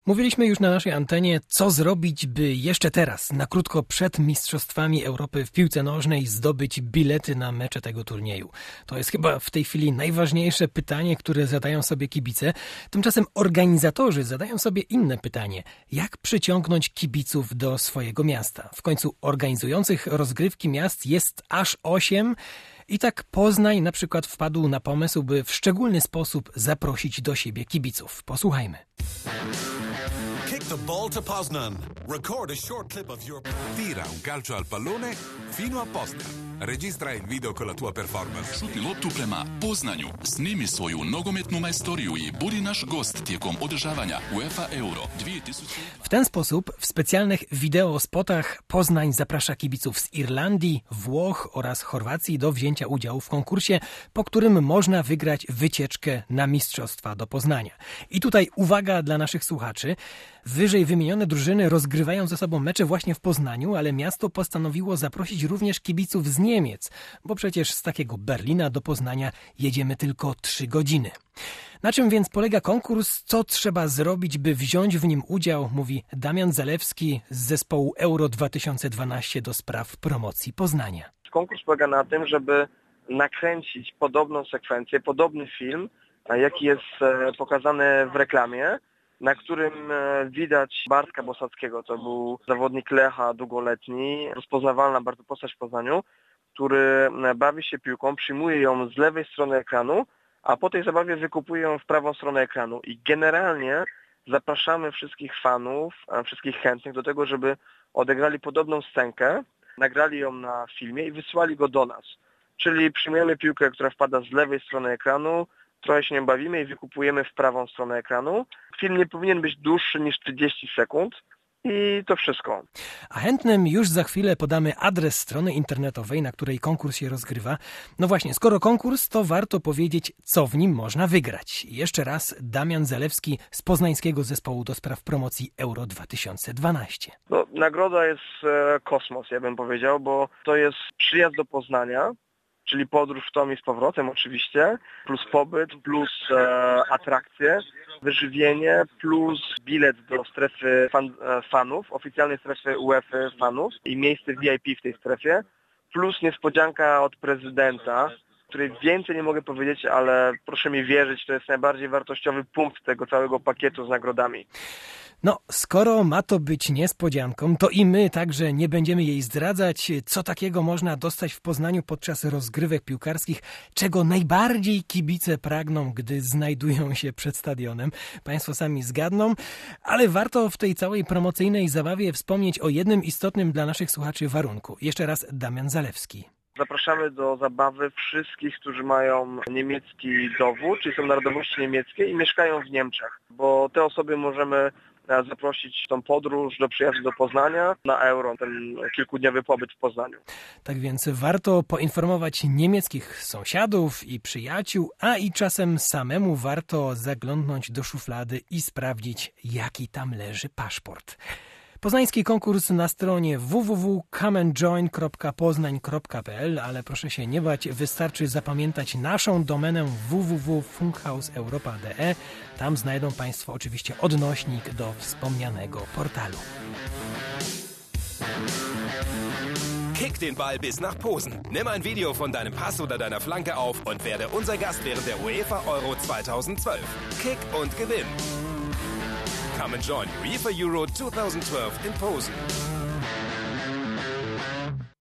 Mówiliśmy już na naszej antenie, co zrobić, by jeszcze teraz, na krótko przed Mistrzostwami Europy w piłce nożnej, zdobyć bilety na mecze tego turnieju. To jest chyba w tej chwili najważniejsze pytanie, które zadają sobie kibice. Tymczasem organizatorzy zadają sobie inne pytanie. Jak przyciągnąć kibiców do swojego miasta? W końcu organizujących rozgrywki miast jest aż 8. I tak Poznań na przykład wpadł na pomysł, by w szczególny sposób zaprosić do siebie kibiców. Posłuchajmy. Kick the ball to Poznan. Record a short clip of your... Tira un calcio al pallone fino a Poznan. Registra il video con la tua performance. Šuti loptu prema Poznanju. Snimi svoju nogometnu majstoriju i budi naš gost tijekom održavanja UEFA Euro 2000. W ten sposób w specjalnych wideospotach Poznań zaprasza kibiców z Irlandii, Włoch oraz Chorwacji do wzięcia udziału w konkursie, po którym można wygrać wycieczkę na mistrzostwa do Poznania. I tutaj uwaga dla naszych słuchaczy. Wyżej wymienione drużyny rozgrywają ze sobą mecze właśnie w Poznaniu, ale miasto postanowiło zaprosić również kibiców z Niemiec, bo przecież z takiego Berlina do Poznania jedziemy tylko 3 godziny. Na czym więc polega konkurs? Co trzeba zrobić, by wziąć w nim udział, mówi Damian Zalewski z zespołu Euro 2012 do spraw promocji Poznania. Konkurs polega na tym, żeby nakręcić podobną sekwencję, podobny film, jaki jest pokazany w reklamie, na którym widać Bartka Bosackiego. To był zawodnik Lecha długoletni, rozpoznawalna bardzo postać w Poznaniu, który bawi się piłką, przyjmuje ją z lewej strony ekranu, a po tej zabawie wykupuje ją w prawą stronę ekranu. I generalnie zapraszamy wszystkich fanów, wszystkich chętnych do tego, żeby odegrali podobną scenkę, nagrali ją na filmie i wysłali go do nas. Czyli przyjmujemy piłkę, która wpada z lewej strony ekranu, trochę się nią bawimy i wykupujemy w prawą stronę ekranu. Film nie powinien być dłuższy niż 30 sekund i to wszystko. A chętnym już za chwilę podamy adres strony internetowej, na której konkurs się rozgrywa. No właśnie, skoro konkurs, to warto powiedzieć, co w nim można wygrać. Jeszcze raz Damian Zalewski z poznańskiego zespołu do spraw promocji Euro 2012. No, nagroda jest kosmos, ja bym powiedział, bo to jest przyjazd do Poznania, czyli podróż w tom i z powrotem oczywiście, plus pobyt, plus atrakcje, wyżywienie, plus bilet do strefy fanów, oficjalnej strefy UEFA fanów i miejsce VIP w tej strefie, plus niespodzianka od prezydenta, której więcej nie mogę powiedzieć, ale proszę mi wierzyć, to jest najbardziej wartościowy punkt tego całego pakietu z nagrodami. No, skoro ma to być niespodzianką, to i my także nie będziemy jej zdradzać, co takiego można dostać w Poznaniu podczas rozgrywek piłkarskich, czego najbardziej kibice pragną, gdy znajdują się przed stadionem. Państwo sami zgadną, ale warto w tej całej promocyjnej zabawie wspomnieć o jednym istotnym dla naszych słuchaczy warunku. Jeszcze raz Damian Zalewski. Zapraszamy do zabawy wszystkich, którzy mają niemiecki dowód, czyli są narodowości niemieckiej i mieszkają w Niemczech, bo te osoby możemy zaprosić tą podróż do przyjazdu do Poznania na Euro, ten kilkudniowy pobyt w Poznaniu. Tak więc warto poinformować niemieckich sąsiadów i przyjaciół, a i czasem samemu warto zaglądnąć do szuflady i sprawdzić, jaki tam leży paszport. Poznański konkurs na stronie www.comeandjoin.poznań.pl, ale proszę się nie bać, wystarczy zapamiętać naszą domenę www.funkhauseeuropa.de. Tam znajdą Państwo oczywiście odnośnik do wspomnianego portalu. Kick den Ball bis nach Posen. Nimm ein Video von deinem Pass oder deiner Flanke auf und werde unser Gast während der UEFA Euro 2012. Kick und gewinn. Come and join UEFA Euro 2012 in Posen.